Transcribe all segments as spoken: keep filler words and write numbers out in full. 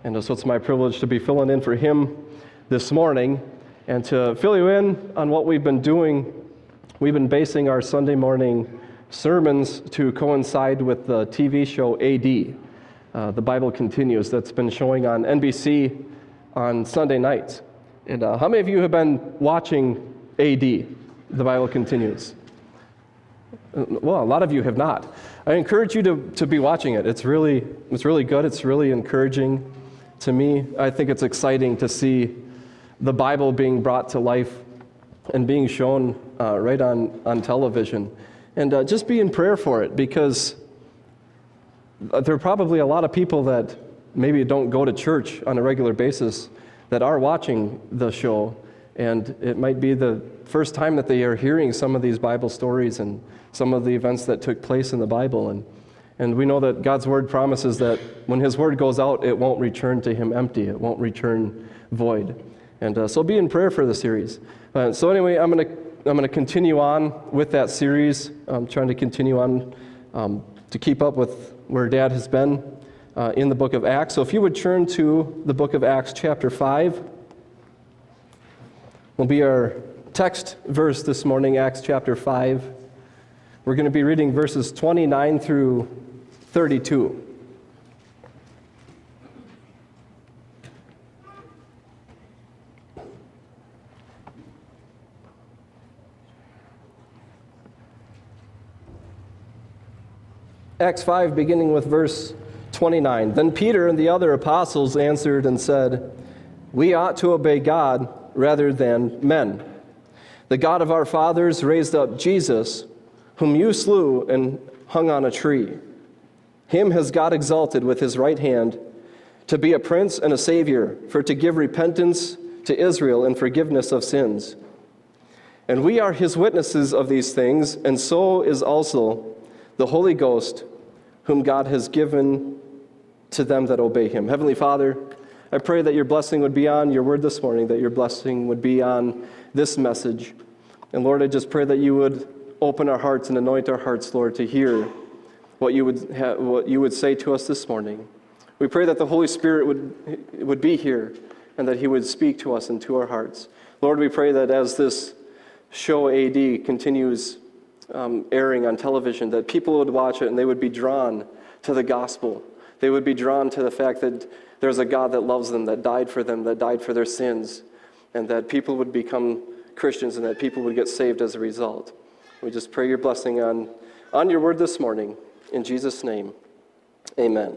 And so it's my privilege to be filling in for him this morning and to fill you in on what we've been doing. We've been basing our Sunday morning sermons to coincide with the T V show A D, uh, The Bible Continues, that's been showing on N B C on Sunday nights. And uh, how many of you have been watching A D, The Bible Continues? Well, a lot of you have not. I encourage you to, to be watching it. It's really, it's really good. It's really encouraging to me. I think it's exciting to see the Bible being brought to life and being shown uh, right on, on television. And uh, just be in prayer for it, because there are probably a lot of people that maybe don't go to church on a regular basis that are watching the show. And it might be the first time that they are hearing some of these Bible stories and some of the events that took place in the Bible. And and we know that God's Word promises that when His Word goes out, it won't return to Him empty. It won't return void. And uh, so be in prayer for the series. Uh, so anyway, I'm going to I'm going to continue on with that series. I'm trying to continue on um, to keep up with where Dad has been uh, in the book of Acts. So if you would turn to the book of Acts chapter five. Will be our text verse this morning, Acts chapter five. We're going to be reading verses twenty-nine through thirty-two. Acts five, beginning with verse twenty-nine. Then Peter and the other apostles answered and said, "We ought to obey God rather than men. The God of our fathers raised up Jesus, whom you slew and hung on a tree. Him has God exalted with his right hand to be a prince and a savior, for to give repentance to Israel and forgiveness of sins. And we are his witnesses of these things, and so is also the Holy Ghost, whom God has given to them that obey him." Heavenly Father, I pray that your blessing would be on your word this morning, that your blessing would be on this message. And Lord, I just pray that you would open our hearts and anoint our hearts, Lord, to hear what you would ha- what you would say to us this morning. We pray that the Holy Spirit would would be here and that he would speak to us and to our hearts. Lord, we pray that as this show A D continues um, airing on television, that people would watch it and they would be drawn to the gospel. They would be drawn to the fact that there's a God that loves them, that died for them, that died for their sins, and that people would become Christians and that people would get saved as a result. We just pray your blessing on, on your word this morning. In Jesus' name, amen.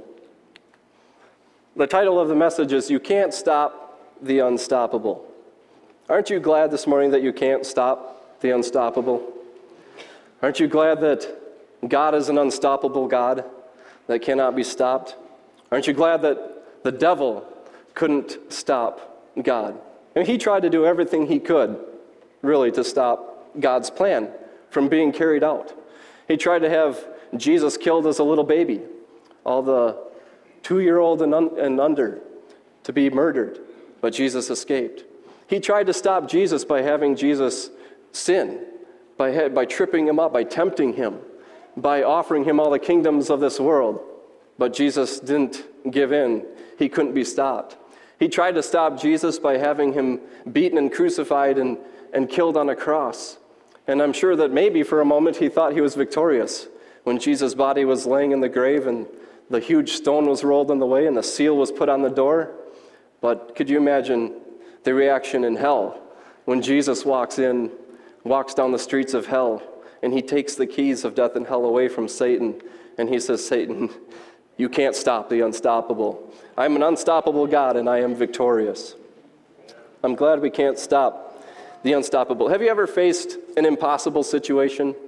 The title of the message is, "You Can't Stop the Unstoppable." Aren't you glad this morning that you can't stop the unstoppable? Aren't you glad that God is an unstoppable God that cannot be stopped? Aren't you glad that the devil couldn't stop God? I mean, he tried to do everything he could, really, to stop God's plan from being carried out. He tried to have Jesus killed as a little baby, all the two-year-old and, un- and under to be murdered, but Jesus escaped. He tried to stop Jesus by having Jesus sin, by, ha- by tripping him up, by tempting him, by offering him all the kingdoms of this world, but Jesus didn't give in. He couldn't be stopped. He tried to stop Jesus by having him beaten and crucified and, and killed on a cross. And I'm sure that maybe for a moment he thought he was victorious when Jesus' body was laying in the grave and the huge stone was rolled in the way and the seal was put on the door. But could you imagine the reaction in hell when Jesus walks in, walks down the streets of hell, and he takes the keys of death and hell away from Satan, and he says, "Satan, you can't stop the unstoppable. I'm an unstoppable God, and I am victorious." I'm glad we can't stop the unstoppable. Have you ever faced an impossible situation?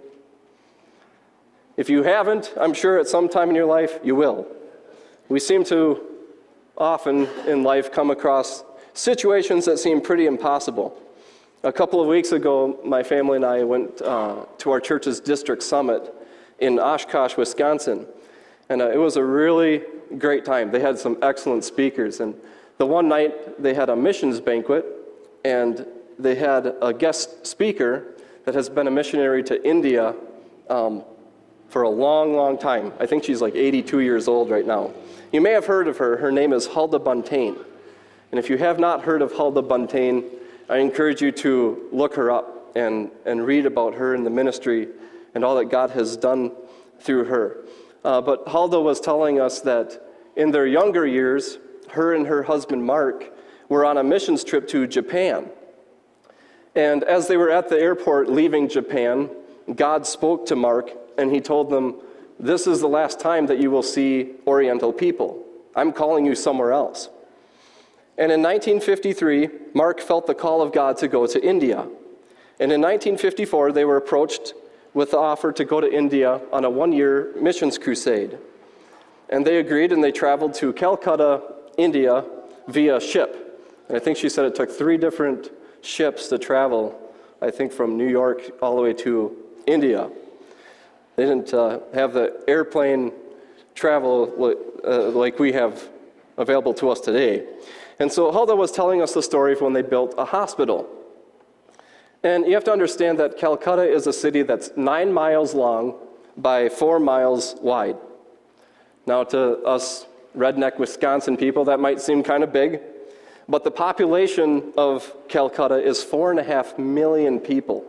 If you haven't, I'm sure at some time in your life you will. We seem to often in life come across situations that seem pretty impossible. A couple of weeks ago, my family and I went uh, to our church's district summit in Oshkosh, Wisconsin. And uh, it was a really great time. They had some excellent speakers. And the one night, they had a missions banquet, and they had a guest speaker that has been a missionary to India um, for a long, long time. I think she's like eighty-two years old right now. You may have heard of her. Her name is Hulda Buntain. And if you have not heard of Hulda Buntain, I encourage you to look her up and, and read about her in the ministry and all that God has done through her. Uh, but Hulda was telling us that in their younger years, her and her husband Mark were on a missions trip to Japan. And as they were at the airport leaving Japan, God spoke to Mark and he told them, "This is the last time that you will see Oriental people. I'm calling you somewhere else." And in nineteen fifty-three, Mark felt the call of God to go to India. And in nineteen fifty-four, they were approached with the offer to go to India on a one-year missions crusade. And they agreed, and they traveled to Calcutta, India, via ship. And I think she said it took three different ships to travel, I think from New York all the way to India. They didn't uh, have the airplane travel uh, like we have available to us today. And so Hulda was telling us the story of when they built a hospital. And you have to understand that Calcutta is a city that's nine miles long by four miles wide. Now, to us redneck Wisconsin people, that might seem kind of big, but the population of Calcutta is four and a half million people.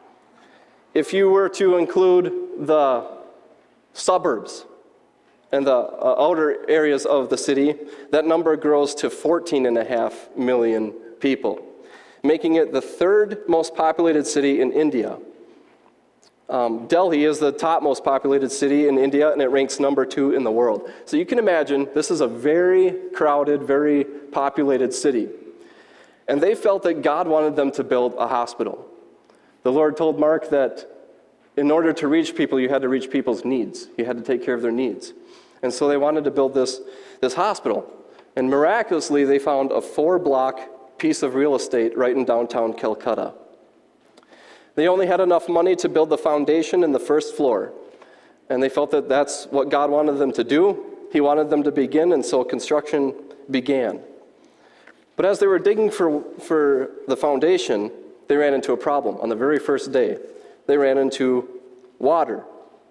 If you were to include the suburbs and the uh, outer areas of the city, that number grows to fourteen and a half million people, making it the third most populated city in India. Um, Delhi is the top most populated city in India, and it ranks number two in the world. So you can imagine, this is a very crowded, very populated city. And they felt that God wanted them to build a hospital. The Lord told Mark that in order to reach people, you had to reach people's needs. You had to take care of their needs. And so they wanted to build this, this hospital. And miraculously, they found a four-block piece of real estate right in downtown Calcutta. They only had enough money to build the foundation and the first floor. And they felt that that's what God wanted them to do. He wanted them to begin, and so construction began. But as they were digging for, for the foundation, they ran into a problem on the very first day. They ran into water.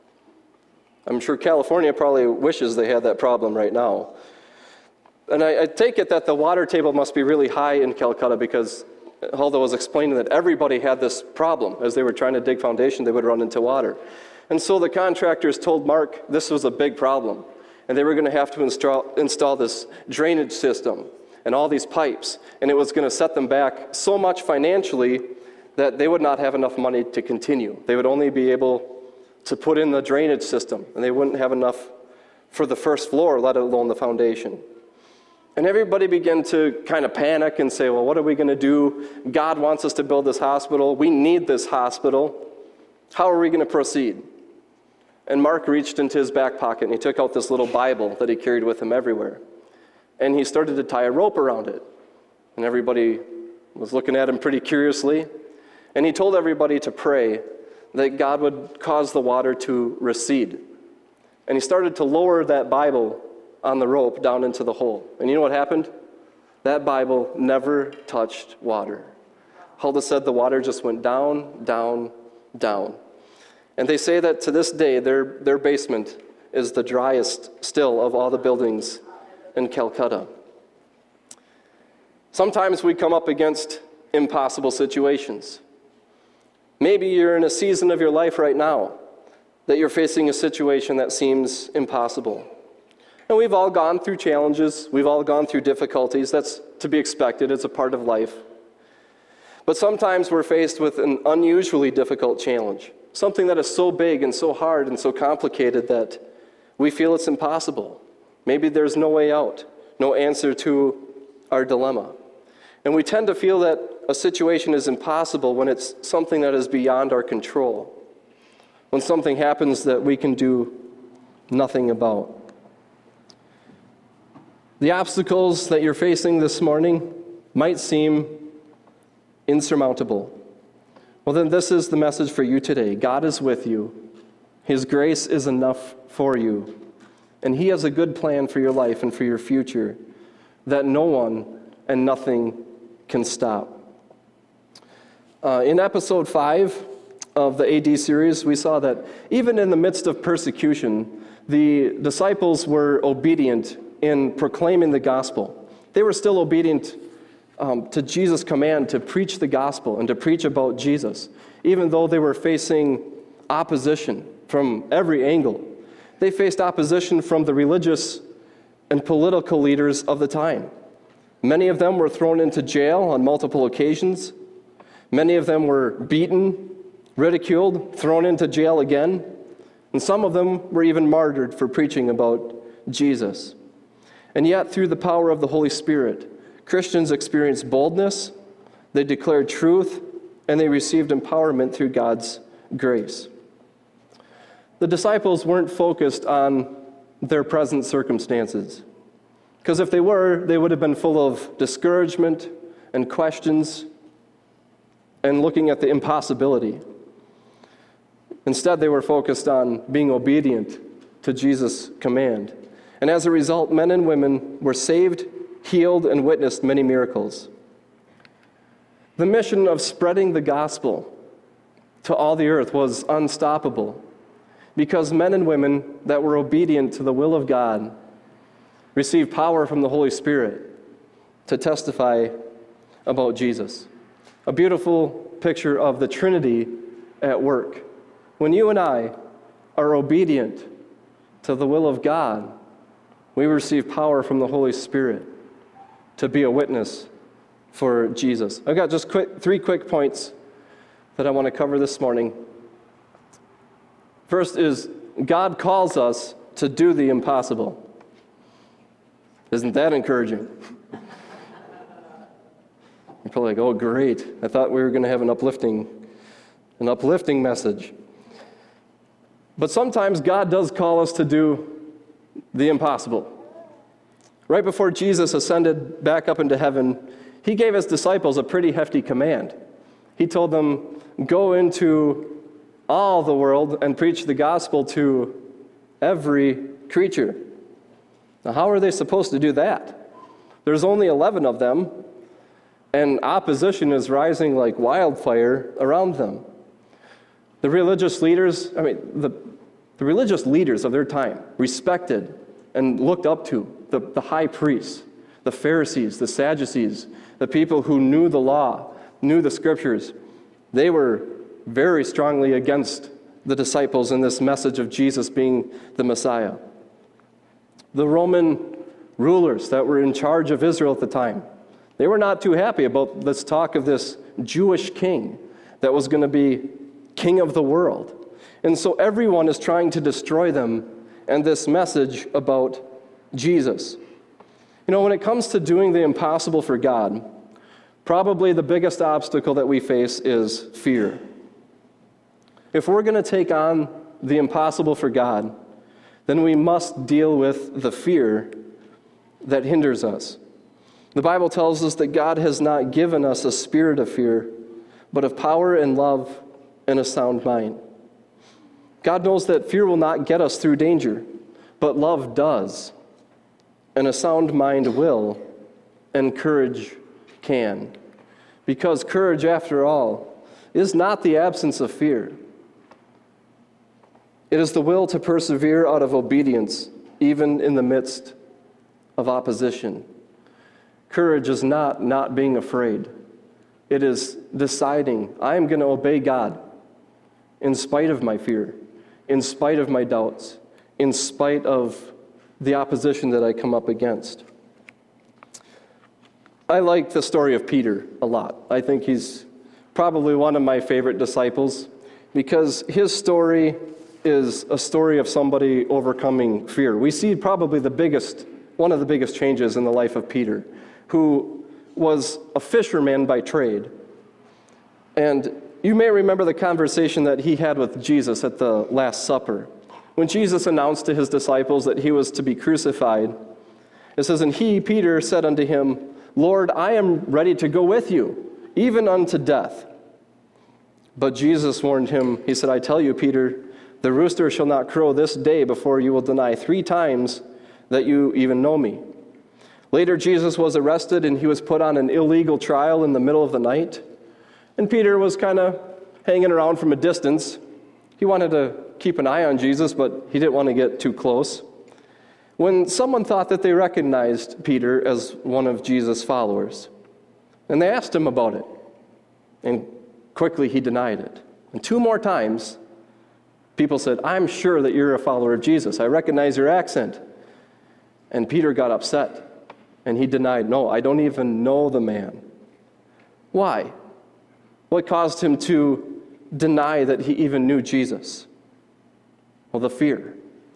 I'm sure California probably wishes they had that problem right now. And I, I take it that the water table must be really high in Calcutta, because Hulda was explaining that everybody had this problem. As they were trying to dig foundation, they would run into water. And so the contractors told Mark this was a big problem, and they were going to have to install, install this drainage system and all these pipes, and it was going to set them back so much financially that they would not have enough money to continue. They would only be able to put in the drainage system, and they wouldn't have enough for the first floor, let alone the foundation. And everybody began to kind of panic and say, well, what are we going to do? God wants us to build this hospital. We need this hospital. How are we going to proceed? And Mark reached into his back pocket, and he took out this little Bible that he carried with him everywhere. And he started to tie a rope around it. And everybody was looking at him pretty curiously. And he told everybody to pray that God would cause the water to recede. And he started to lower that Bible on the rope down into the hole. And you know what happened? That Bible never touched water. Hulda said the water just went down, down, down. And they say that to this day, their, their basement is the driest still of all the buildings in Calcutta. Sometimes we come up against impossible situations. Maybe you're in a season of your life right now that you're facing a situation that seems impossible. And we've all gone through challenges. We've all gone through difficulties. That's to be expected. It's a part of life. But sometimes we're faced with an unusually difficult challenge, something that is so big and so hard and so complicated that we feel it's impossible. Maybe there's no way out, no answer to our dilemma. And we tend to feel that a situation is impossible when it's something that is beyond our control, when something happens that we can do nothing about. The obstacles that you're facing this morning might seem insurmountable. Well, then this is the message for you today. God is with you. His grace is enough for you. And He has a good plan for your life and for your future that no one and nothing can stop. Uh, in episode five, of the A D series, we saw that even in the midst of persecution, the disciples were obedient in proclaiming the gospel. They were still obedient um, to Jesus' command to preach the gospel and to preach about Jesus, even though they were facing opposition from every angle. They faced opposition from the religious and political leaders of the time. Many of them were thrown into jail on multiple occasions. Many of them were beaten, ridiculed, thrown into jail again. And some of them were even martyred for preaching about Jesus. And yet, through the power of the Holy Spirit, Christians experienced boldness, they declared truth, and they received empowerment through God's grace. The disciples weren't focused on their present circumstances, because if they were, they would have been full of discouragement and questions and looking at the impossibility. Instead, they were focused on being obedient to Jesus' command. And as a result, men and women were saved, healed, and witnessed many miracles. The mission of spreading the gospel to all the earth was unstoppable because men and women that were obedient to the will of God received power from the Holy Spirit to testify about Jesus. A beautiful picture of the Trinity at work. When you and I are obedient to the will of God, we receive power from the Holy Spirit to be a witness for Jesus. I've got just quick, three quick points that I want to cover this morning. First is, God calls us to do the impossible. Isn't that encouraging? You're probably like, oh, great. I thought we were going to have an uplifting, an uplifting message. But sometimes God does call us to do the impossible. Right before Jesus ascended back up into heaven, he gave his disciples a pretty hefty command. He told them, go into all the world and preach the gospel to every creature. Now, how are they supposed to do that? There's only eleven of them, and opposition is rising like wildfire around them. The religious leaders, I mean, the, the religious leaders of their time respected and looked up to the, the high priests, the Pharisees, the Sadducees, the people who knew the law, knew the scriptures. They were very strongly against the disciples in this message of Jesus being the Messiah. The Roman rulers that were in charge of Israel at the time, they were not too happy about this talk of this Jewish king that was going to be king of the world. And so everyone is trying to destroy them and this message about Jesus. You know, when it comes to doing the impossible for God, probably the biggest obstacle that we face is fear. If we're going to take on the impossible for God, then we must deal with the fear that hinders us. The Bible tells us that God has not given us a spirit of fear, but of power and love and a sound mind. God knows that fear will not get us through danger, but love does, and a sound mind will, and courage can. Because courage, after all, is not the absence of fear. It is the will to persevere out of obedience, even in the midst of opposition. Courage is not not being afraid. It is deciding, I am going to obey God in spite of my fear, in spite of my doubts, in spite of the opposition that I come up against. I like the story of Peter a lot. I think he's probably one of my favorite disciples because his story is a story of somebody overcoming fear. We see probably the biggest, one of the biggest changes in the life of Peter, who was a fisherman by trade. And you may remember the conversation that he had with Jesus at the Last Supper. When Jesus announced to his disciples that he was to be crucified, it says, and he, Peter, said unto him, Lord, I am ready to go with you, even unto death. But Jesus warned him, he said, I tell you, Peter, the rooster shall not crow this day before you will deny three times that you even know me. Later, Jesus was arrested and he was put on an illegal trial in the middle of the night. And Peter was kind of hanging around from a distance. He wanted to keep an eye on Jesus, but he didn't want to get too close. When someone thought that they recognized Peter as one of Jesus' followers, and they asked him about it, and quickly he denied it. And two more times, people said, I'm sure that you're a follower of Jesus. I recognize your accent. And Peter got upset, and he denied, no, I don't even know the man. Why? What caused him to deny that he even knew Jesus? Well, the fear.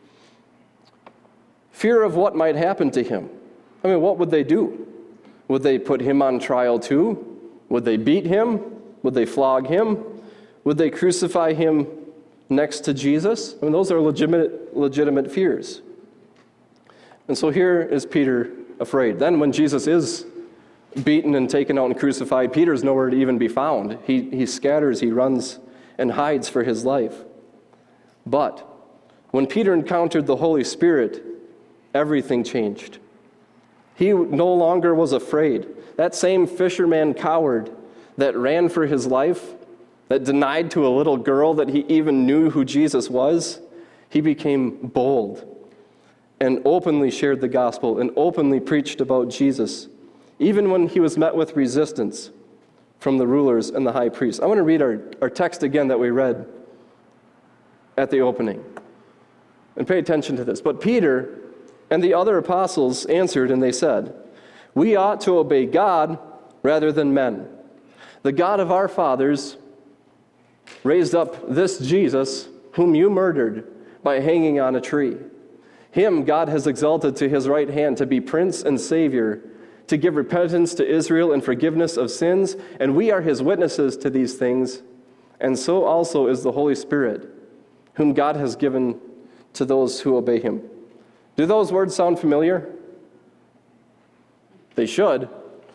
Fear of what might happen to him. I mean, what would they do? Would they put him on trial too? Would they beat him? Would they flog him? Would they crucify him next to Jesus? I mean, those are legitimate, legitimate fears. And so here is Peter afraid. Then when Jesus is beaten and taken out and crucified, Peter's nowhere to even be found. He, he scatters, he runs and hides for his life. But when Peter encountered the Holy Spirit, everything changed. He no longer was afraid. That same fisherman coward that ran for his life, that denied to a little girl that he even knew who Jesus was, he became bold and openly shared the gospel and openly preached about Jesus, even when he was met with resistance from the rulers and the high priests. I want to read our, our text again that we read at the opening. And pay attention to this. But Peter and the other apostles answered, and they said, we ought to obey God rather than men. The God of our fathers raised up this Jesus, whom you murdered by hanging on a tree. Him God has exalted to his right hand to be Prince and Savior, to give repentance to Israel and forgiveness of sins, and we are his witnesses to these things, and so also is the Holy Spirit, whom God has given to those who obey him. Do those words sound familiar? They should.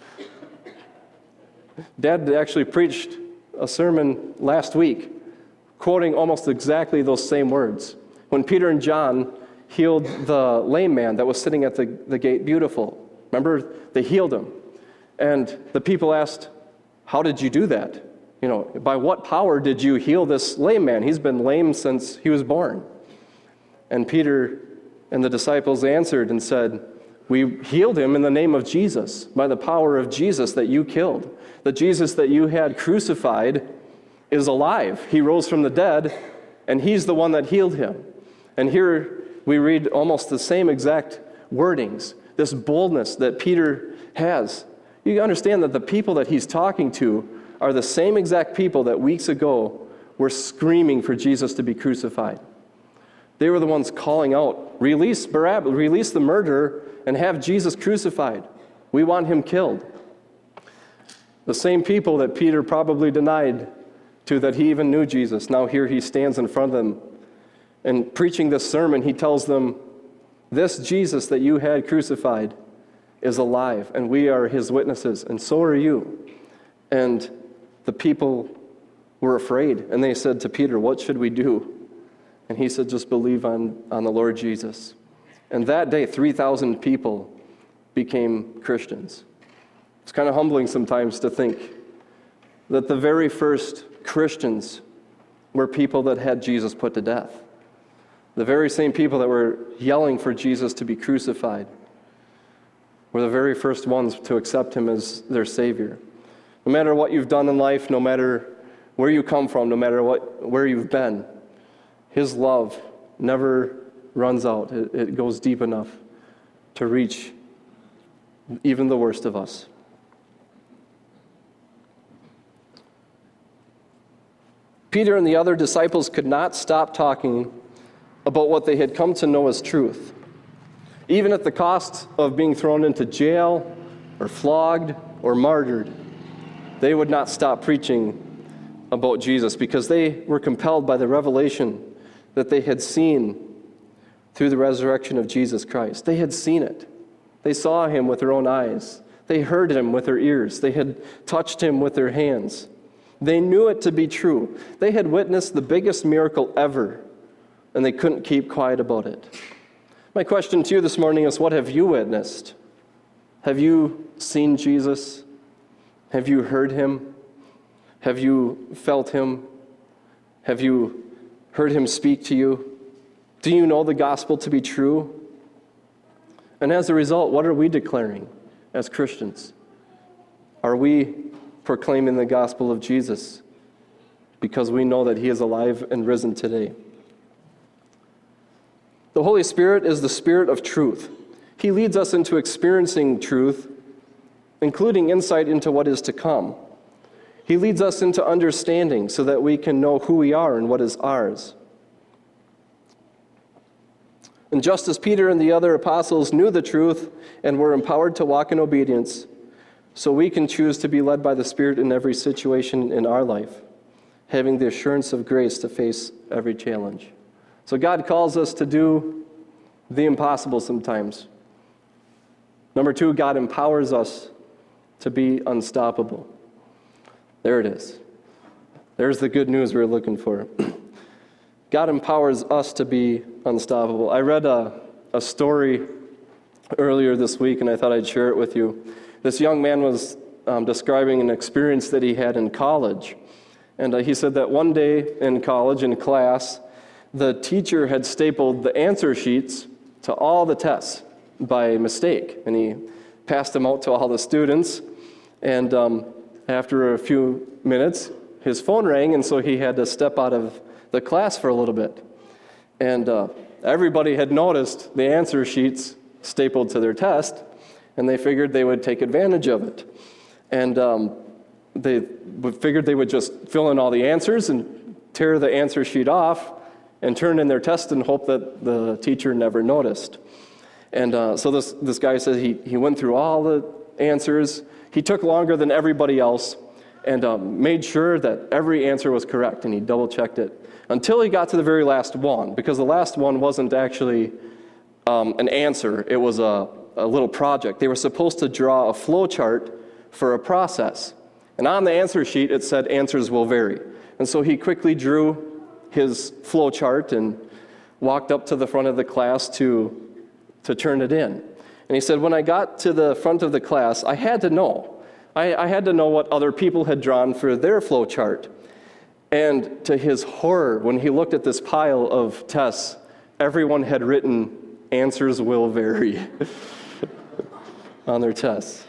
Dad actually preached a sermon last week, quoting almost exactly those same words. When Peter and John healed the lame man that was sitting at the, the gate beautiful. Remember, they healed him. And the people asked, how did you do that? You know, by what power did you heal this lame man? He's been lame since he was born. And Peter and the disciples answered and said, we healed him in the name of Jesus, by the power of Jesus that you killed. The Jesus that you had crucified is alive. He rose from the dead, and he's the one that healed him. And here we read almost the same exact wordings, this boldness that Peter has. You understand that the people that he's talking to are the same exact people that weeks ago were screaming for Jesus to be crucified. They were the ones calling out, release Barabbas, release the murderer, and have Jesus crucified. We want him killed. The same people that Peter probably denied to that he even knew Jesus. Now here he stands in front of them, and preaching this sermon, he tells them, this Jesus that you had crucified is alive, and we are his witnesses, and so are you. And the people were afraid, and they said to Peter, what should we do? And he said, just believe on, on the Lord Jesus. And that day, three thousand people became Christians. It's kind of humbling sometimes to think that the very first Christians were people that had Jesus put to death. The very same people that were yelling for Jesus to be crucified were the very first ones to accept him as their Savior. No matter what you've done in life, no matter where you come from, no matter what where you've been, his love never runs out. It, it goes deep enough to reach even the worst of us. Peter and the other disciples could not stop talking about what they had come to know as truth. Even at the cost of being thrown into jail or flogged or martyred, they would not stop preaching about Jesus because they were compelled by the revelation that they had seen through the resurrection of Jesus Christ. They had seen it. They saw him with their own eyes. They heard him with their ears. They had touched him with their hands. They knew it to be true. They had witnessed the biggest miracle ever, and they couldn't keep quiet about it. My question to you this morning is, what have you witnessed? Have you seen Jesus? Have you heard him? Have you felt him? Have you heard him speak to you? Do you know the gospel to be true? And as a result, what are we declaring as Christians? Are we proclaiming the gospel of Jesus because we know that he is alive and risen today? The Holy Spirit is the Spirit of truth. He leads us into experiencing truth, including insight into what is to come. He leads us into understanding so that we can know who we are and what is ours. And just as Peter and the other apostles knew the truth and were empowered to walk in obedience, so we can choose to be led by the Spirit in every situation in our life, having the assurance of grace to face every challenge. So God calls us to do the impossible sometimes. Number two, God empowers us to be unstoppable. There it is. There's the good news we're looking for. God empowers us to be unstoppable. I read a, a story earlier this week, and I thought I'd share it with you. This young man was um, describing an experience that he had in college. And uh, he said that one day in college, in class, the teacher had stapled the answer sheets to all the tests by mistake. And he passed them out to all the students. And um, after a few minutes, his phone rang, and so he had to step out of the class for a little bit. And uh, everybody had noticed the answer sheets stapled to their test, and they figured they would take advantage of it. And um, they figured they would just fill in all the answers and tear the answer sheet off and turn in their test and hope that the teacher never noticed. And uh, so this, this guy says he, he went through all the answers. He took longer than everybody else and um, made sure that every answer was correct, and he double-checked it until he got to the very last one, because the last one wasn't actually um, an answer. It was a, a little project. They were supposed to draw a flow chart for a process. And on the answer sheet, it said answers will vary. And so he quickly drew his flow chart and walked up to the front of the class to, to turn it in. And he said, when I got to the front of the class, I had to know. I, I had to know what other people had drawn for their flow chart. And to his horror, when he looked at this pile of tests, everyone had written, answers will vary on their tests.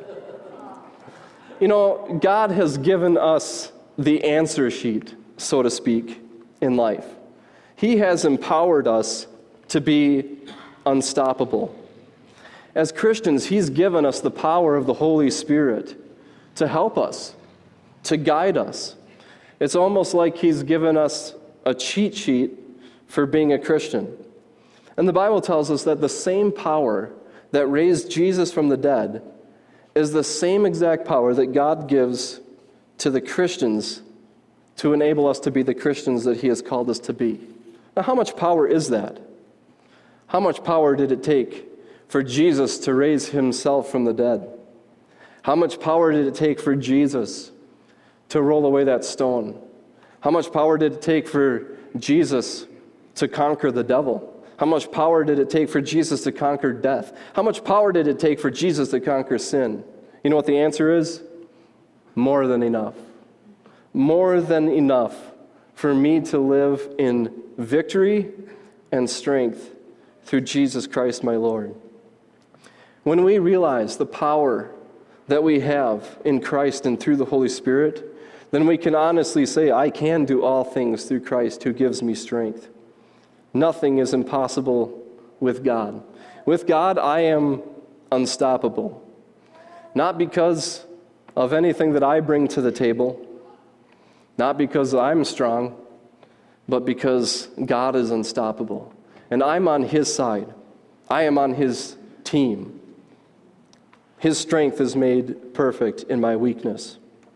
You know, God has given us the answer sheet, so to speak, in life. He has empowered us to be unstoppable. As Christians, He's given us the power of the Holy Spirit to help us, to guide us. It's almost like He's given us a cheat sheet for being a Christian. And the Bible tells us that the same power that raised Jesus from the dead is the same exact power that God gives to the Christians to enable us to be the Christians that He has called us to be. Now, how much power is that? How much power did it take for Jesus to raise Himself from the dead? How much power did it take for Jesus to roll away that stone? How much power did it take for Jesus to conquer the devil? How much power did it take for Jesus to conquer death? How much power did it take for Jesus to conquer sin? You know what the answer is? More than enough. More than enough for me to live in victory and strength through Jesus Christ my Lord. When we realize the power that we have in Christ and through the Holy Spirit, then we can honestly say, I can do all things through Christ who gives me strength. Nothing is impossible with God. With God, I am unstoppable. Not because of anything that I bring to the table, not because I'm strong, but because God is unstoppable. And I'm on His side. I am on His team. His strength is made perfect in my weakness.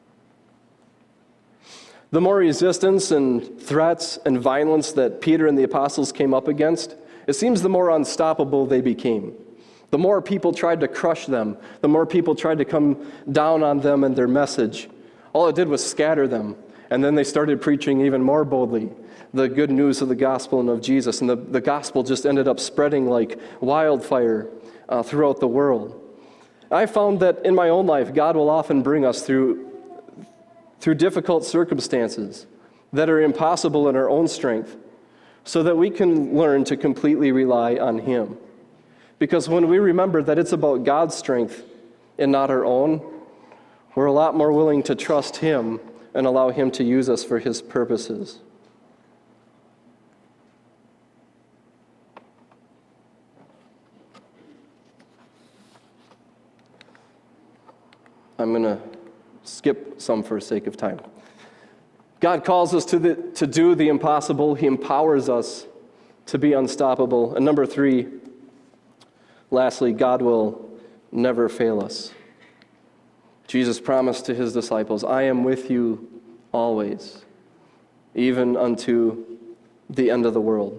The more resistance and threats and violence that Peter and the apostles came up against, it seems the more unstoppable they became. The more people tried to crush them, the more people tried to come down on them and their message. All it did was scatter them. And then they started preaching even more boldly the good news of the gospel and of Jesus. And the, the gospel just ended up spreading like wildfire uh, throughout the world. I found that in my own life, God will often bring us through through difficult circumstances, that are impossible in our own strength, so that we can learn to completely rely on Him. Because when we remember that it's about God's strength and not our own, we're a lot more willing to trust Him and allow Him to use us for His purposes. I'm going to skip some for sake of time. God calls us to, the, to do the impossible. He empowers us to be unstoppable. And number three, lastly, God will never fail us. Jesus promised to His disciples, I am with you always, even unto the end of the world.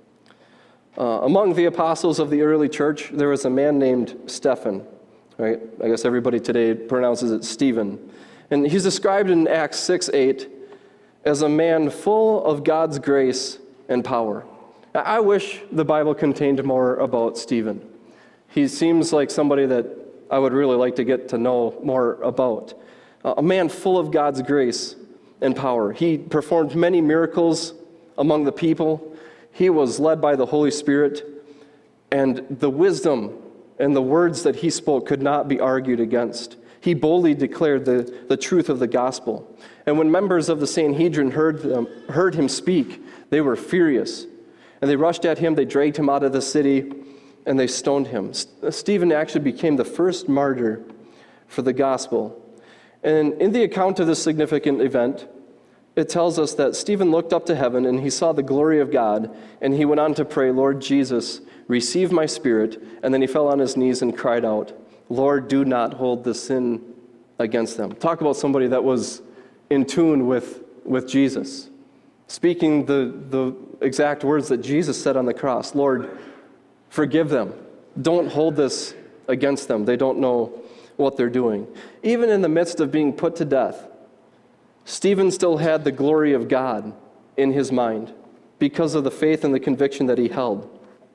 Uh, among the apostles of the early church, there was a man named Stephen. Right? I guess everybody today pronounces it Stephen. And he's described in Acts six eight as a man full of God's grace and power. I wish the Bible contained more about Stephen. He seems like somebody that I would really like to get to know more about. A man full of God's grace and power. He performed many miracles among the people. He was led by the Holy Spirit, and the wisdom and the words that he spoke could not be argued against. He boldly declared the, the truth of the gospel. And when members of the Sanhedrin heard, them, heard him speak, they were furious. And they rushed at him, they dragged him out of the city, and they stoned him. Stephen actually became the first martyr for the gospel. And in the account of this significant event, it tells us that Stephen looked up to heaven and he saw the glory of God, and he went on to pray, Lord Jesus, receive my spirit. And then he fell on his knees and cried out, Lord, do not hold this sin against them. Talk about somebody that was in tune with, with Jesus, speaking the, the exact words that Jesus said on the cross. Lord, forgive them. Don't hold this against them. They don't know what they're doing. Even in the midst of being put to death, Stephen still had the glory of God in his mind because of the faith and the conviction that he held.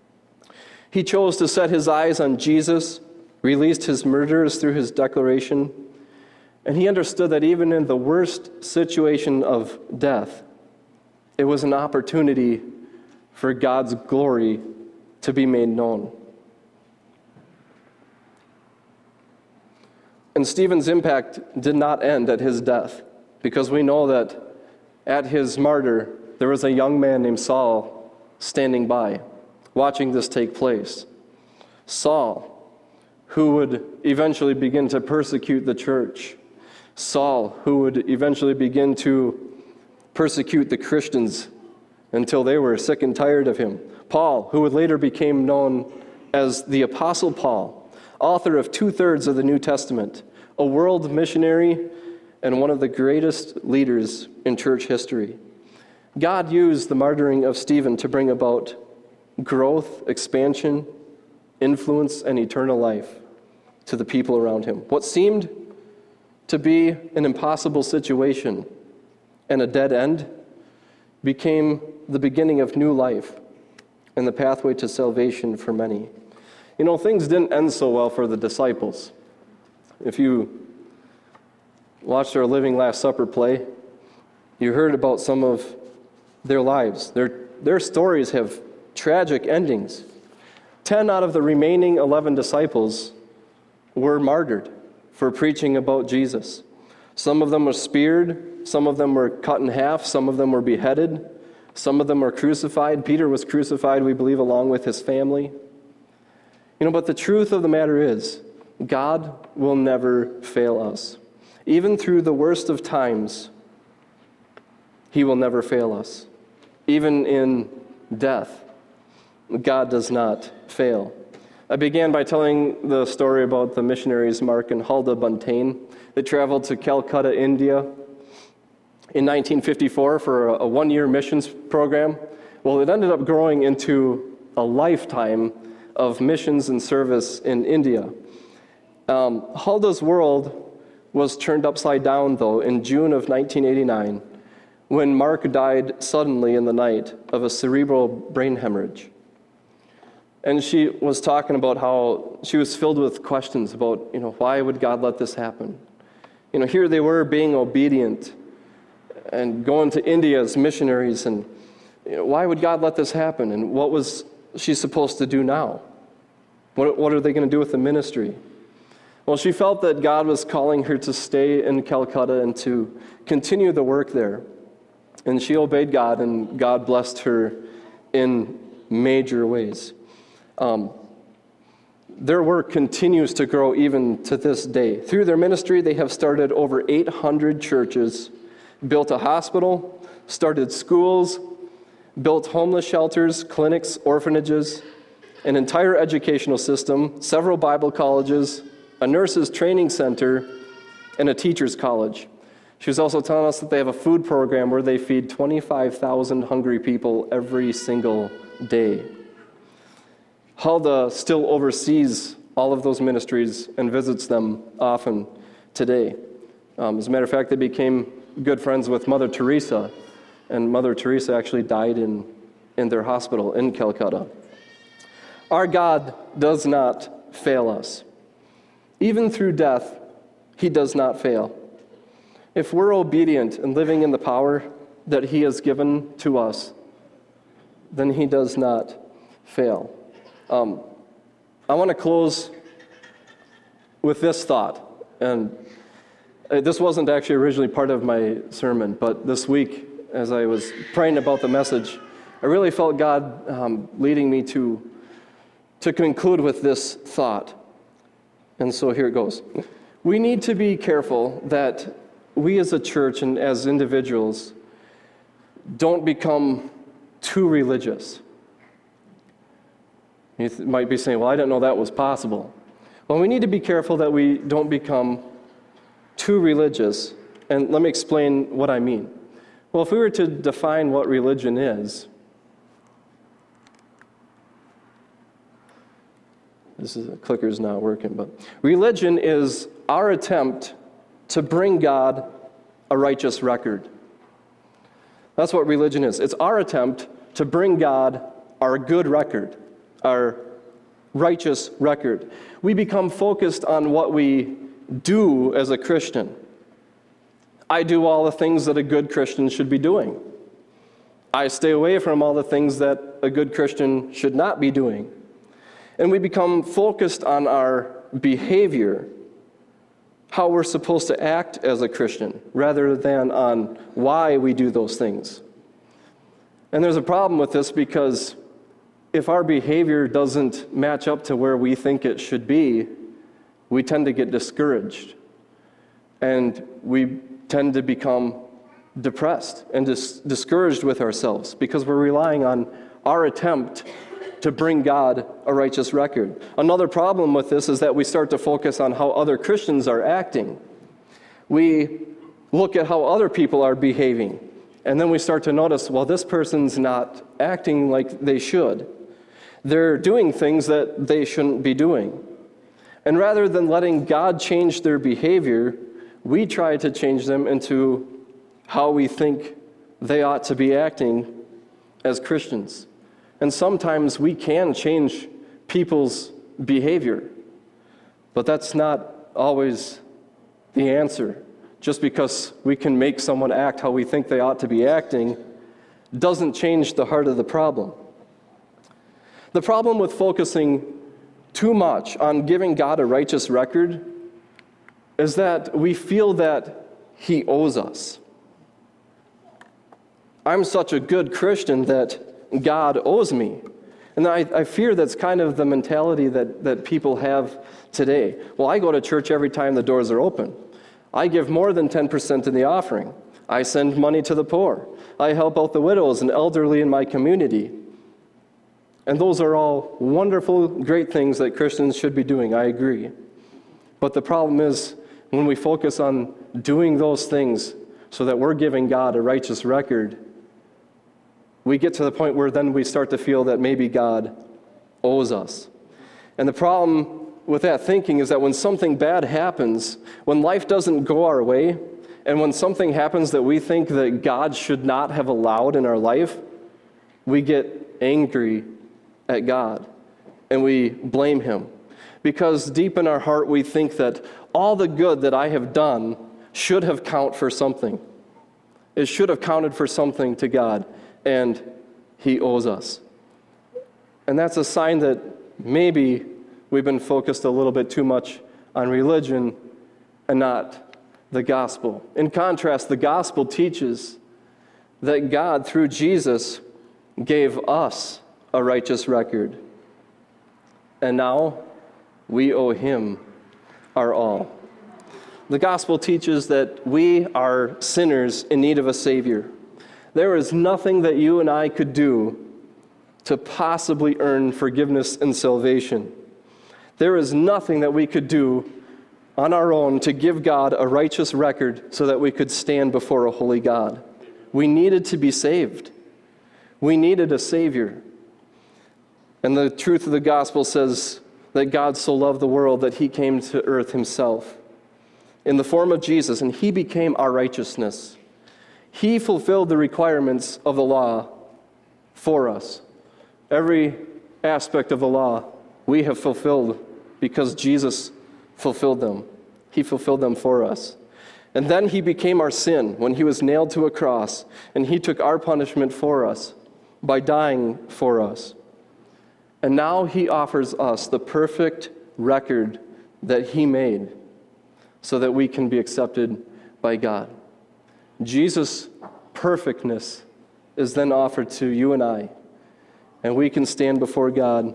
He chose to set his eyes on Jesus, released his murderers through his declaration, and he understood that even in the worst situation of death, it was an opportunity for God's glory to be made known. And Stephen's impact did not end at his death, because we know that at his martyr, there was a young man named Saul standing by, watching this take place. Saul, who would eventually begin to persecute the church. Saul, who would eventually begin to persecute the Christians until they were sick and tired of him. Paul, who would later become known as the Apostle Paul, author of two-thirds of the New Testament, a world missionary, and one of the greatest leaders in church history. God used the martyring of Stephen to bring about growth, expansion, influence, and eternal life to the people around him. What seemed to be an impossible situation and a dead end became the beginning of new life and the pathway to salvation for many. You know, things didn't end so well for the disciples. If you watched our Living Last Supper play, you heard about some of their lives. Their, their stories have tragic endings. Ten out of the remaining eleven disciples were martyred for preaching about Jesus. Some of them were speared, some of them were cut in half, some of them were beheaded, some of them were crucified. Peter was crucified, we believe, along with his family. You know, but the truth of the matter is, God will never fail us. Even through the worst of times, He will never fail us. Even in death, God does not fail. I began by telling the story about the missionaries Mark and Huldah Buntain. They traveled to Calcutta, India in nineteen fifty-four for a one-year missions program. Well, it ended up growing into a lifetime of missions and service in India. Um, Huldah's world was turned upside down, though, in June of nineteen eighty-nine, when Mark died suddenly in the night of a cerebral brain hemorrhage. And she was talking about how she was filled with questions about, you know, why would God let this happen? You know, here they were being obedient and going to India as missionaries. And you know, why would God let this happen? And what was she supposed to do now? What, what are they going to do with the ministry? Well, she felt that God was calling her to stay in Calcutta and to continue the work there. And she obeyed God, and God blessed her in major ways. Um, their work continues to grow even to this day. Through their ministry, they have started over eight hundred churches, built a hospital, started schools, built homeless shelters, clinics, orphanages, an entire educational system, several Bible colleges, a nurses' training center, and a teacher's college. She was also telling us that they have a food program where they feed twenty-five thousand hungry people every single day. Huldah still oversees all of those ministries and visits them often today. Um, as a matter of fact, they became good friends with Mother Teresa, and Mother Teresa actually died in, in their hospital in Calcutta. Our God does not fail us. Even through death, He does not fail. If we're obedient and living in the power that He has given to us, then He does not fail. Um, I want to close with this thought, and this wasn't actually originally part of my sermon, but this week, as I was praying about the message, I really felt God um, leading me to, to conclude with this thought. And so here it goes. We need to be careful that we as a church and as individuals don't become too religious. You th- might be saying, well, I didn't know that was possible. Well, we need to be careful that we don't become too religious. And let me explain what I mean. Well, if we were to define what religion is, this is, the clicker's not working, but religion is our attempt to bring God a righteous record. That's what religion is. It's our attempt to bring God our good record, our righteous record. We become focused on what we do as a Christian. I do all the things that a good Christian should be doing. I stay away from all the things that a good Christian should not be doing. And we become focused on our behavior, how we're supposed to act as a Christian, rather than on why we do those things. And there's a problem with this because if our behavior doesn't match up to where we think it should be, we tend to get discouraged. And we tend to become depressed and dis- discouraged with ourselves because we're relying on our attempt to bring God a righteous record. Another problem with this is that we start to focus on how other Christians are acting. We look at how other people are behaving, and then we start to notice, well, this person's not acting like they should. They're doing things that they shouldn't be doing. And rather than letting God change their behavior, we try to change them into how we think they ought to be acting as Christians. And sometimes we can change people's behavior, but that's not always the answer. Just because we can make someone act how we think they ought to be acting doesn't change the heart of the problem. The problem with focusing too much on giving God a righteous record is that we feel that He owes us. I'm such a good Christian that God owes me. And I, I fear that's kind of the mentality that, that people have today. Well, I go to church every time the doors are open. I give more than ten percent in the offering. I send money to the poor. I help out the widows and elderly in my community. And those are all wonderful, great things that Christians should be doing. I agree. But the problem is when we focus on doing those things so that we're giving God a righteous record, we get to the point where then we start to feel that maybe God owes us. And the problem with that thinking is that when something bad happens, when life doesn't go our way, and when something happens that we think that God should not have allowed in our life, we get angry at God and we blame Him. Because deep in our heart we think that all the good that I have done should have count for something. It should have counted for something to God, and he owes us. And that's a sign that maybe we've been focused a little bit too much on religion and not the gospel. In contrast, the gospel teaches that God, through Jesus, gave us a righteous record. And now we owe him our all. The gospel teaches that we are sinners in need of a Savior. There is nothing that you and I could do to possibly earn forgiveness and salvation. There is nothing that we could do on our own to give God a righteous record so that we could stand before a holy God. We needed to be saved. We needed a Savior. And the truth of the gospel says that God so loved the world that he came to earth himself in the form of Jesus, and he became our righteousness. He fulfilled the requirements of the law for us. Every aspect of the law we have fulfilled because Jesus fulfilled them. He fulfilled them for us. And then he became our sin when he was nailed to a cross, and he took our punishment for us by dying for us. And now he offers us the perfect record that he made so that we can be accepted by God. Jesus' perfectness is then offered to you and I, and we can stand before God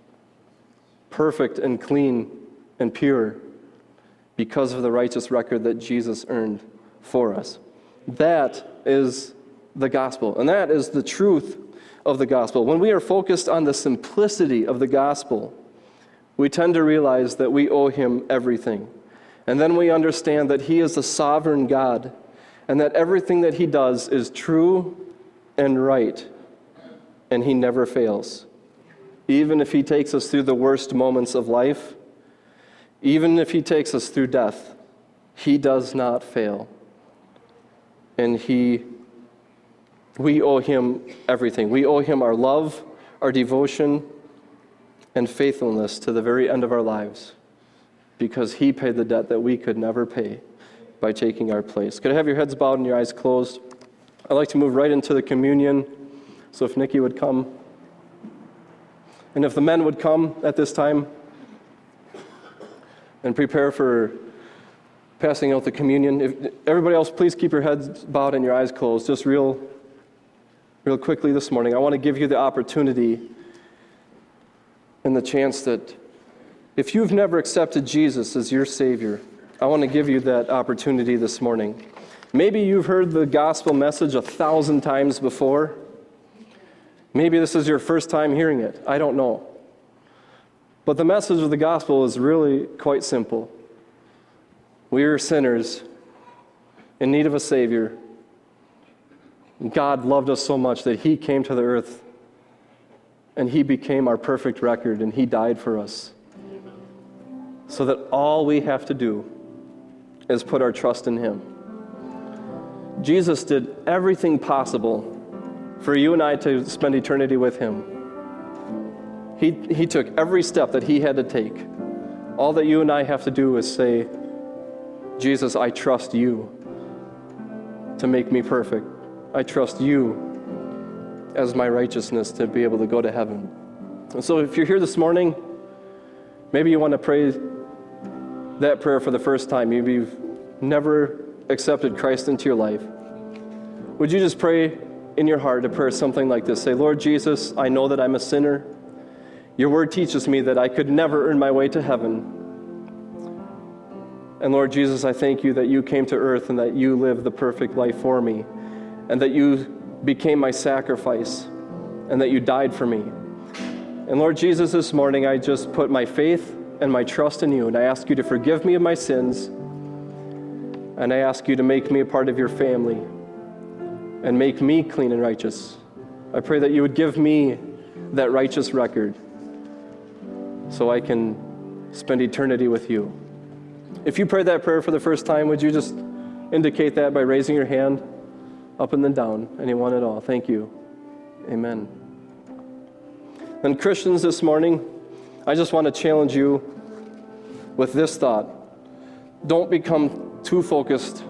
perfect and clean and pure because of the righteous record that Jesus earned for us. That is the gospel, and that is the truth of the gospel. When we are focused on the simplicity of the gospel, we tend to realize that we owe him everything. And then we understand that he is the sovereign God, and that everything that he does is true and right, and he never fails. Even if he takes us through the worst moments of life, even if he takes us through death, he does not fail. And he, we owe him everything. We owe him our love, our devotion, and faithfulness to the very end of our lives, because he paid the debt that we could never pay by taking our place. Could I have your heads bowed and your eyes closed? I'd like to move right into the communion. So if Nikki would come, and if the men would come at this time and prepare for passing out the communion. If everybody else, please keep your heads bowed and your eyes closed. Just real, real quickly this morning, I want to give you the opportunity and the chance that if you've never accepted Jesus as your Savior, I want to give you that opportunity this morning. Maybe you've heard the gospel message a thousand times before. Maybe this is your first time hearing it. I don't know. But the message of the gospel is really quite simple. We are sinners in need of a Savior. God loved us so much that he came to the earth and he became our perfect record, and he died for us. So that all we have to do is put our trust in him. Jesus did everything possible for you and I to spend eternity with him. He, he took every step that he had to take. All that you and I have to do is say, Jesus, I trust you to make me perfect. I trust you as my righteousness to be able to go to heaven. And so if you're here this morning, maybe you want to pray that prayer for the first time. Maybe you've never accepted Christ into your life. Would you just pray in your heart a prayer something like this? Say, Lord Jesus, I know that I'm a sinner. Your word teaches me that I could never earn my way to heaven. And Lord Jesus, I thank you that you came to earth and that you lived the perfect life for me, and that you became my sacrifice, and that you died for me. And Lord Jesus, this morning I just put my faith and my trust in you, and I ask you to forgive me of my sins, and I ask you to make me a part of your family and make me clean and righteous. I pray that you would give me that righteous record so I can spend eternity with you. If you prayed that prayer for the first time, would you just indicate that by raising your hand up and then down? Anyone at all? Thank you. Amen. And Christians, this morning, I just want to challenge you with this thought. Don't become too focused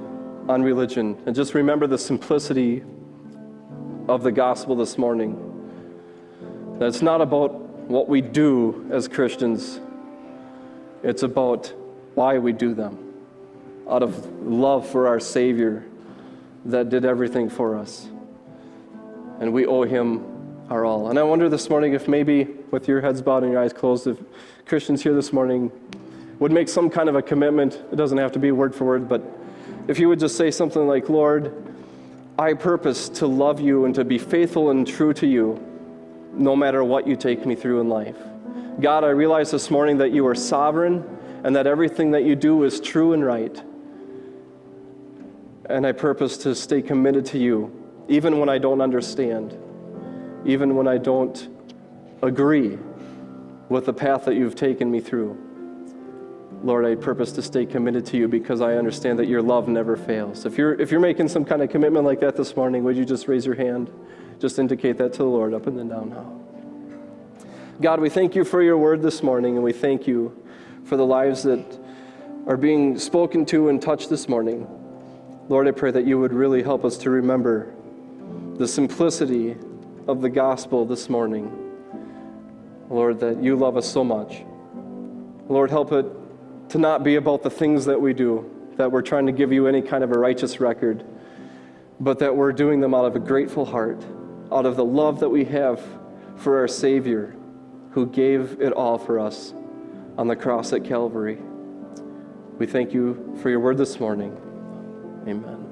on religion. And just remember the simplicity of the gospel this morning. That it's not about what we do as Christians. It's about why we do them. Out of love for our Savior that did everything for us. And we owe him our all. And I wonder this morning if maybe with your heads bowed and your eyes closed, if Christians here this morning would make some kind of a commitment. It doesn't have to be word for word, but if you would just say something like, Lord, I purpose to love you and to be faithful and true to you no matter what you take me through in life. God, I realize this morning that you are sovereign and that everything that you do is true and right. And I purpose to stay committed to you, even when I don't understand, even when I don't agree with the path that you've taken me through. Lord, I purpose to stay committed to you because I understand that your love never fails. If you're if you're making some kind of commitment like that this morning, would you just raise your hand? Just indicate that to the Lord, up and then down now. God, we thank you for your word this morning, and we thank you for the lives that are being spoken to and touched this morning. Lord, I pray that you would really help us to remember the simplicity of the gospel this morning. Lord, that you love us so much. Lord, help it to not be about the things that we do, that we're trying to give you any kind of a righteous record, but that we're doing them out of a grateful heart, out of the love that we have for our Savior, who gave it all for us on the cross at Calvary. We thank you for your word this morning. Amen.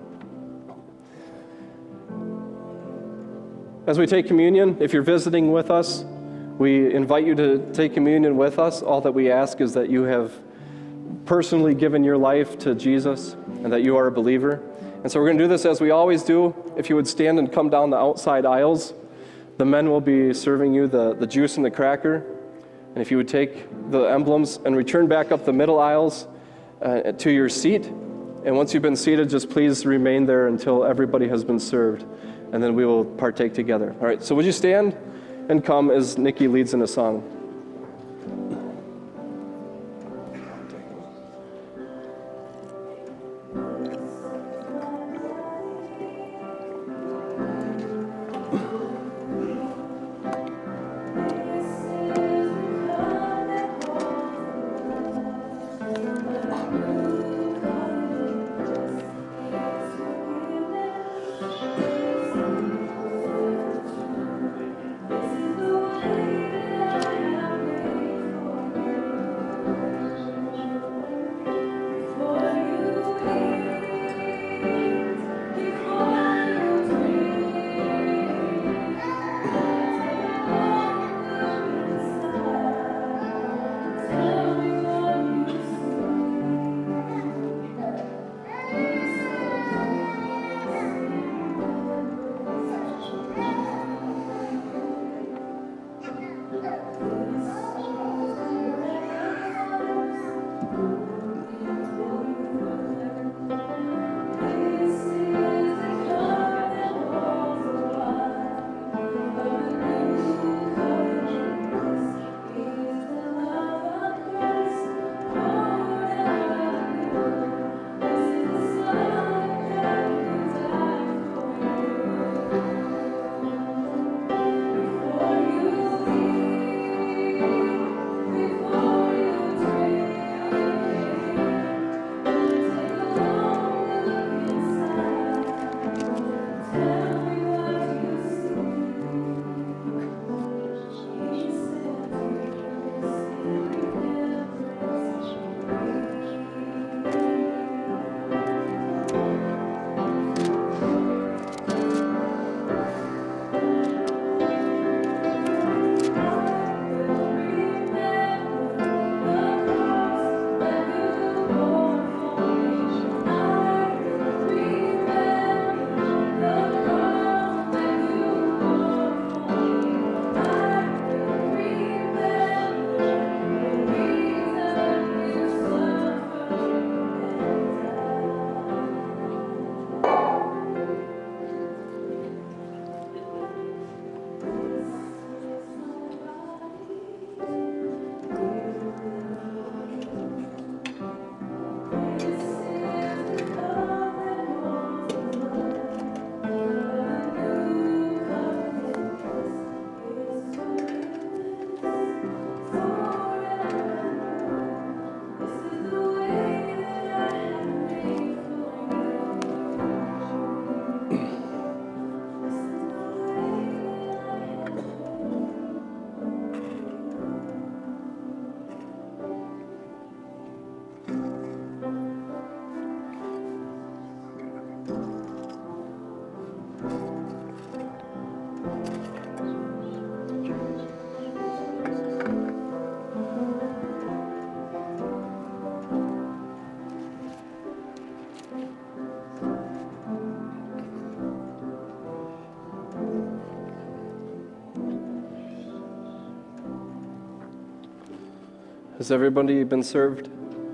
As we take communion, if you're visiting with us, we invite you to take communion with us. All that we ask is that you have personally given your life to Jesus and that you are a believer. And so we're going to do this as we always do. If you would stand and come down the outside aisles, the men will be serving you the, the juice and the cracker. And if you would take the emblems and return back up the middle aisles uh, to your seat. And once you've been seated, just please remain there until everybody has been served. And then we will partake together. All right, so would you stand and come as Nikki leads in a song. This is the way that I Has everybody been served?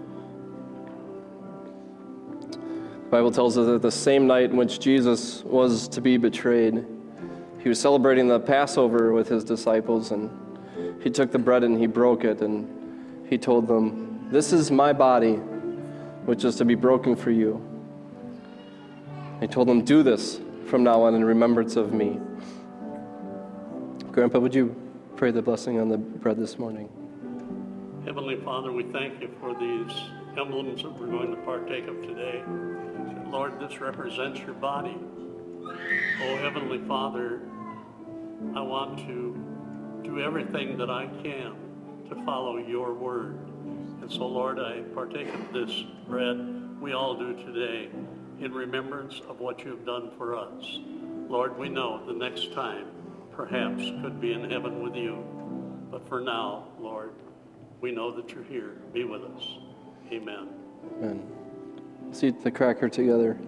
The Bible tells us that the same night in which Jesus was to be betrayed, he was celebrating the Passover with his disciples, and he took the bread and he broke it, and he told them, "This is my body, which is to be broken for you." He told them, "Do this from now on in remembrance of me." Grandpa, would you pray the blessing on the bread this morning? Heavenly Father, we thank you for these emblems that we're going to partake of today. Lord, this represents your body. Oh, Heavenly Father, I want to do everything that I can to follow your word. And so, Lord, I partake of this bread, we all do today, in remembrance of what you've done for us. Lord, we know the next time perhaps could be in heaven with you. But for now, Lord, we know that you're here. Be with us. Amen. Amen. Let's eat the cracker together.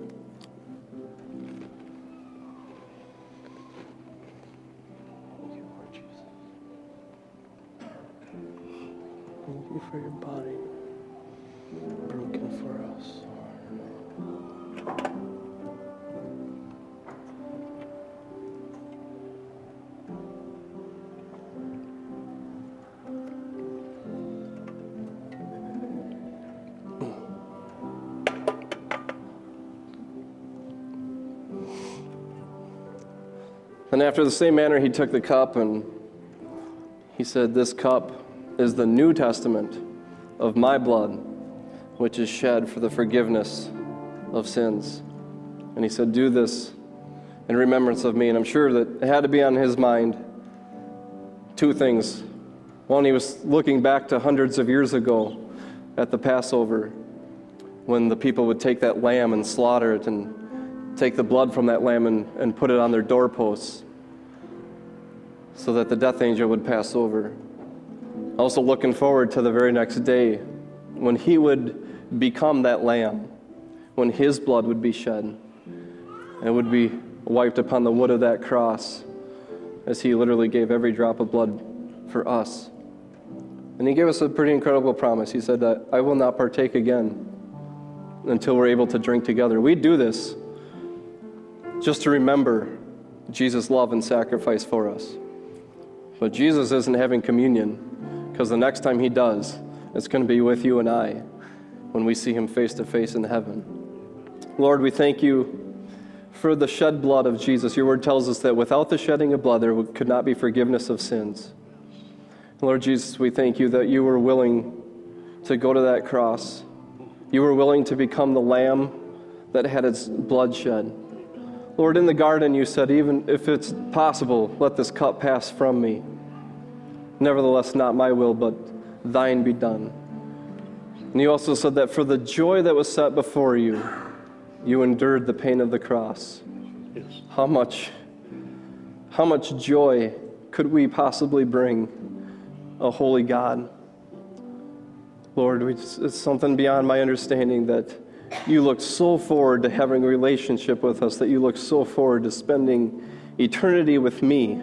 Thank you, Lord Jesus. Thank you for your body broken for us. And after the same manner, he took the cup and he said, "This cup is the New Testament of my blood, which is shed for the forgiveness of sins." And he said, "Do this in remembrance of me." And I'm sure that it had to be on his mind two things. One, he was looking back to hundreds of years ago at the Passover, when the people would take that lamb and slaughter it and take the blood from that lamb and, and put it on their doorposts so that the death angel would pass over. Also looking forward to the very next day when he would become that lamb, when his blood would be shed and would be wiped upon the wood of that cross, as he literally gave every drop of blood for us. And he gave us a pretty incredible promise. He said that I will not partake again until we're able to drink together. We do this just to remember Jesus' love and sacrifice for us. But Jesus isn't having communion, because the next time he does, it's going to be with you and I when we see him face to face in heaven. Lord, we thank you for the shed blood of Jesus. Your word tells us that without the shedding of blood, there could not be forgiveness of sins. Lord Jesus, we thank you that you were willing to go to that cross. You were willing to become the lamb that had its blood shed. Lord, in the garden you said, even if it's possible, let this cup pass from me. Nevertheless, not my will, but thine be done. And you also said that for the joy that was set before you, you endured the pain of the cross. Yes. How much, how much joy could we possibly bring a holy God? Lord, we just, it's something beyond my understanding that you look so forward to having a relationship with us, that you look so forward to spending eternity with me,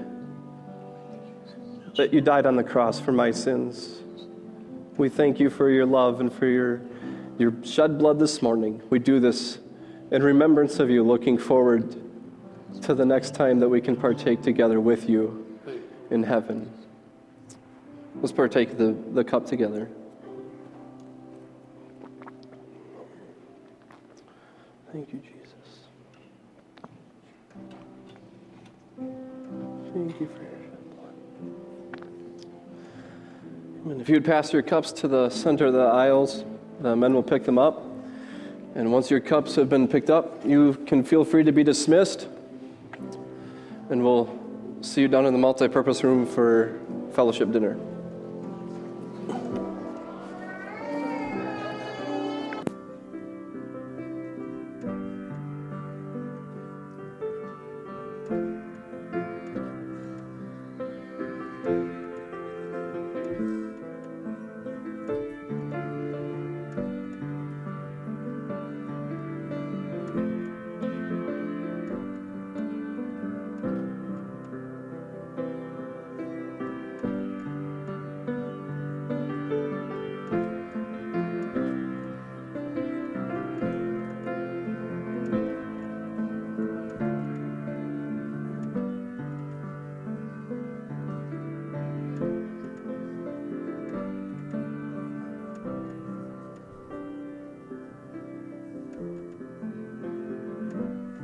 that you died on the cross for my sins. We thank you for your love and for your, your shed blood this morning. We do this in remembrance of you, looking forward to the next time that we can partake together with you in heaven. Let's partake the, the cup together. Thank you, Jesus. Thank you for your shed blood. And if you would pass your cups to the center of the aisles, the men will pick them up. And once your cups have been picked up, you can feel free to be dismissed. And we'll see you down in the multi-purpose room for fellowship dinner.